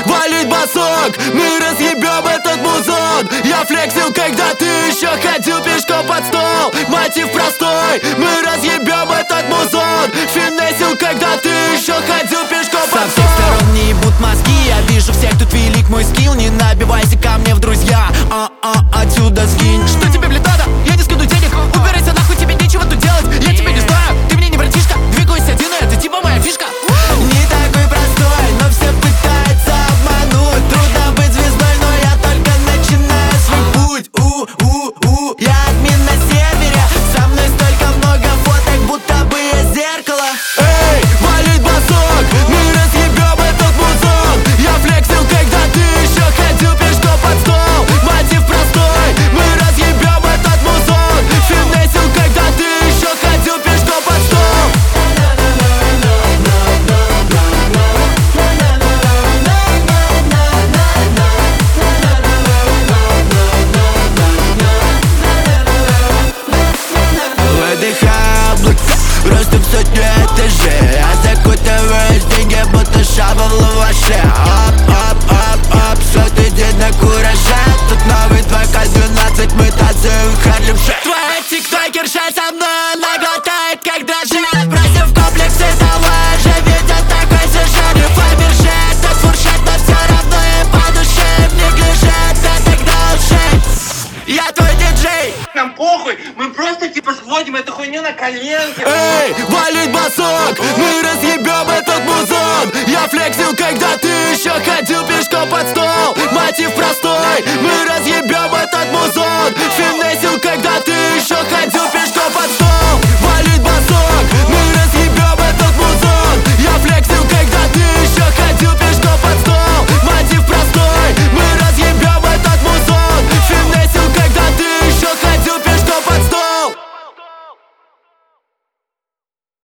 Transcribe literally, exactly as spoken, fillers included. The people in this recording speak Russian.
валит басок, мы разъебем этот музон. Я флексил, когда ты еще ходил пешком под стол. Мотив простой, мы разъебем этот музон. Финесил, когда ты еще ходил пешком под стол. Со всех сторон не ебут мозги, я вижу всех, тут велик мой скилл. Не набивайся ко мне в друзья, а-а, отсюда сгинь. Что тебе, блядь, надо? Я не скину денег, убирайся нахуй, тебе нечего тут делать. Я тебя не знаю, ты мне не братишка. Двигаюсь один, и это типа моя фишка. Не такой простой, но все пытаются обмануть. Трудно быть звездой, но я только начинаю свой путь. У-у-у, я админ на сервере. Со мной столько много фоток, будто бы я зеркало. Эй, валит басок, мы разъебем этот музон. Я флексил, когда ты еще ходил пешком под стол. Мотив простой, мы разъебем этот музон. Финесил, когда ты еще ходил пешком под стол. Выдыхаю облака, просто в сотню этажей. Я закутываюсь в деньги, будто шаба в лаваше. Оп-оп-оп-оп, сотый день на кураже. Тут новый два ка двенадцать, мы танцуем в Харлем Шейк. Твоя тиктокерша со мной, она глотает, как дрожжи. Бросив комплексы, давай же, видят такой сюжет. И Фаберже, этот фуршет, но все равно им по душе. В неглиже, это тогда лжи. Я твой диджей. Нам похуй, мы просто типа сводим эту хуйню на коленке. Эй, валит басок, мы разъебем этот